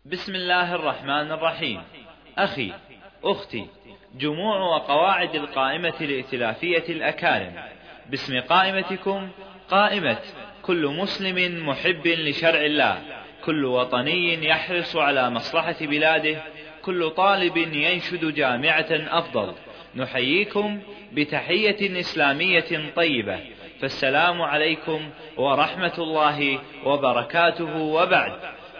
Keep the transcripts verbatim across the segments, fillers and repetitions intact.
بسم الله الرحمن الرحيم. أخي أختي، جموع وقواعد القائمة الائتلافية الأكارم، باسم قائمتكم قائمة كل مسلم محب لشرع الله، كل وطني يحرص على مصلحة بلاده، كل طالب ينشد جامعة أفضل، نحييكم بتحية إسلامية طيبة، فالسلام عليكم ورحمة الله وبركاته. وبعد،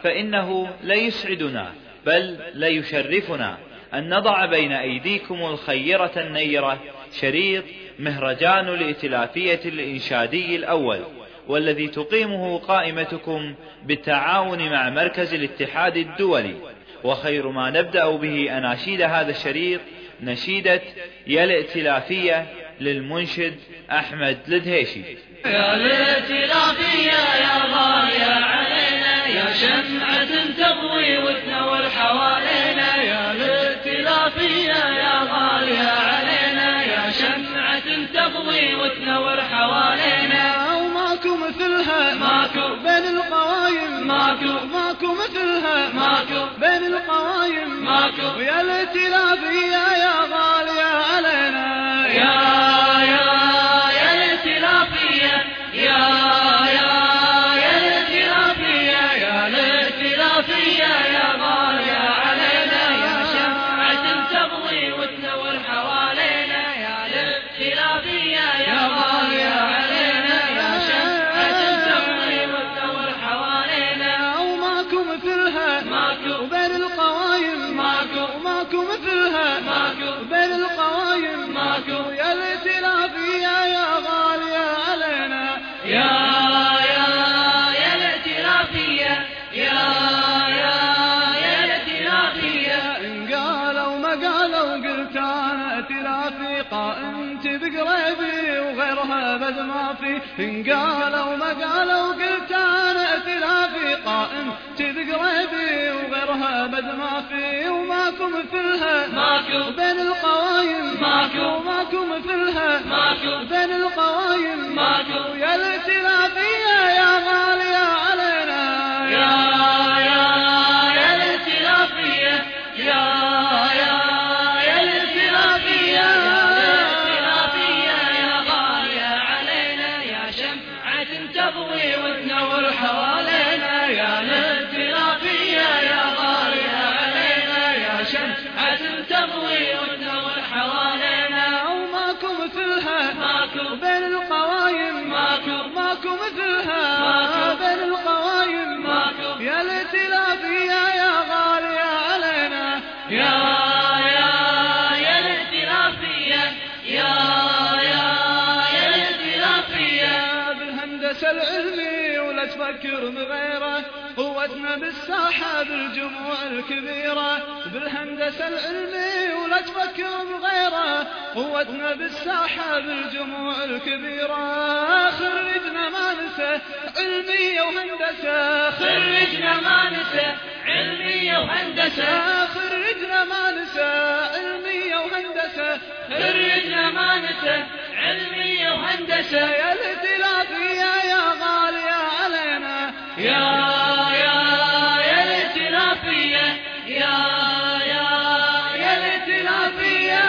فإنه ليسعدنا بل ليشرفنا أن نضع بين أيديكم الخيرة النيرة شريط مهرجان الائتلافية الإنشادي الأول، والذي تقيمه قائمتكم بالتعاون مع مركز الاتحاد الدولي. وخير ما نبدأ به أناشيد هذا الشريط نشيدة يا الائتلافية للمنشد أحمد الدهيشي. يا الائتلافية يا غالية علينا، يا شمعة تضوي وتنور حوالينا، يا الائتلافية يا غالية علينا، يا شمعة تضوي وتنور حوالينا. وماكو مثلها ماكو بين القوايم، ماكو ماكو مثلها ماكو بين القوايم، ماكو ويا الائتلافية يا غالية علينا. يا يا يا الائتلافية يا يا يا الائتلافية يا الائتلافية يا غالية علينا، يا شمعة تضوي وتنور حوالينا، يا الائتلافية يا غالية علينا، يا شمعة تضوي وتنور حوالينا. وماكو مثلها ماكو بين القوايم، ماكو وماكو مثلها ماكو بين القوايم، ماكو يا الائتلافية يا غالية علينا. يا يا يا الائتلافية يا يا يا الائتلافية. إن قالوا ما قالوا قلت أنا ائتلافي، قائمت بقريبي وغيرها بد ما في. إن قالوا ما قالوا قلت أنا ائتلافي، قائمت بقريبي وغيرها بد ما في. وماكو مثلها ماكو بين القوايم، ماكو وماكو مثلها ماكو بين القوايم، ماكو يا الائتلافية يا غالية علينا. يا يا يا الائتلافية يا يا يا الائتلافية يا الائتلافية يا غالية علينا، يا شمعة تضوي وتنور حوالينا، يا الائتلافية يا غالية علينا، يا شمعة تضوي وتنور حوالينا. وماكو مثلها ماكو بين القوايم، ماكو ماكو مثلها ماكو بين القوايم، ماكو يا الائتلافية يا غالية علينا. يا يا يا الائتلافية يا يا يا الائتلافية. بالهندسة العلمي ولا تفكر بغيره، قوتنا بالساحة بالجموع الكبيرة. بالهندسة العلمي ولا تفكر بغيره، قوتنا بالساحة بالجموع الكبيرة. خرجنا ما ننسى علمية وهندسة، خرجنا ما ننسى علمية وهندسة، خرجنا ما ننسى علمية وهندسة، خرجنا ما ننسى علمية وهندسة. يا الائتلافية يا غالية علينا. يا يا يا الائتلافية يا يا يا الائتلافية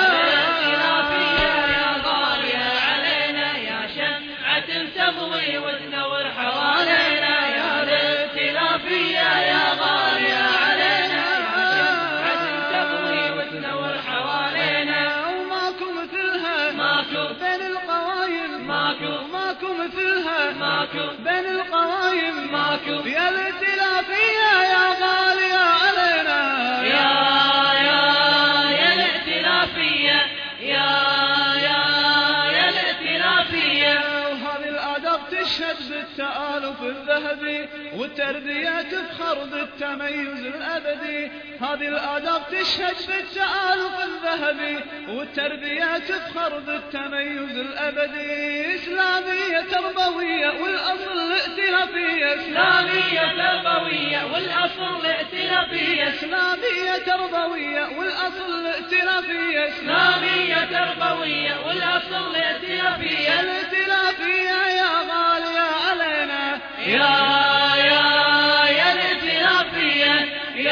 يا غالية علينا، يا شمعة تضوي وتنور حوالينا، يا الائتلافية يا غالية علينا، يا شمعة تضوي وتنور حوالينا. وماكو مثلها ماكو بين القوايم، ماكو ماكو مثلها ماكو بين القوايم، ماكو يا الائتلافية يا غالية علينا. يا يا يا الائتلافية يا يا يا الائتلافية. وهذه الآداب تشهد بالتآلف الذهبي، والتربية تفخر بالتميز الأبدي. هذه الآداب تشهد بالتآلف الذهبي، والتربية تفخر بالتميز الأبدي. إسلامية تربوية والأصل ائتلافية، إسلامية تربوية والأصل ائتلافية، إسلامية تربوية والأصل ائتلافية، إسلامية تربوية والأصل ائتلافية. الائتلافية يا غالية علينا. يا يا يا الائتلافية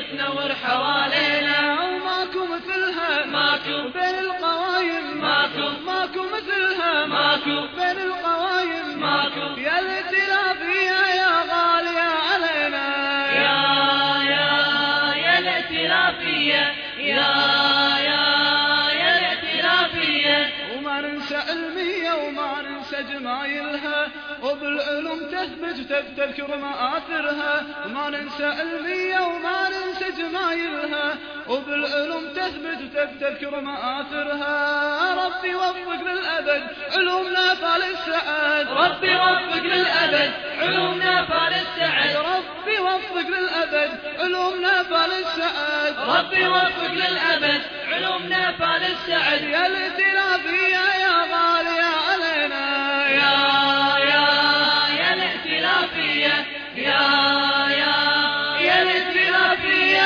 وتنور حوالينا. وماكو مثلها ماكو بين القوايم، ماكو ماكو مثلها ماكو بين القوايم، ماكو يا الائتلافية يا غالية علينا. يا يا يا الائتلافية يا يا يا الائتلافية. وما ننسى علمية وما ننسى جمايلها، وبالعلوم تثبت تذكر مآثرها. ما ننسى علمية وما ننسى جمايلها، وبالعلوم تثبت تذكر مآثرها. ربي وفق للأبد علومنا فالسعد، ربي وفق للأبد علومنا فالسعد. ربي وفق للأبد علومنا فالسعد، ربي وفق للأبد علومنا فالسعد. يا الائتلافية يا غالية علينا. يا يا يا الائتلافية يا يا يا الائتلافية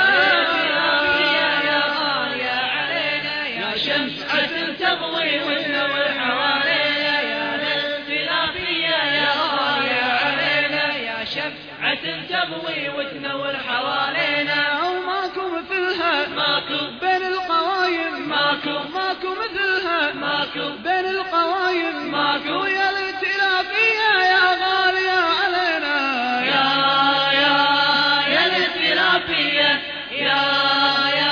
يا غالية علينا. يا شمعة تضوي وتنور حوالينا. يا الائتلافية يا غالية علينا. يا شمعة تضوي وتنور حوالينا. وماكو مثلها ماكو بين القوايم، ماكو ماكو مثلها ماكو بين القوايم، ماكو يا الائتلافية يا غالية علينا. يا يا يا الائتلافية يا يا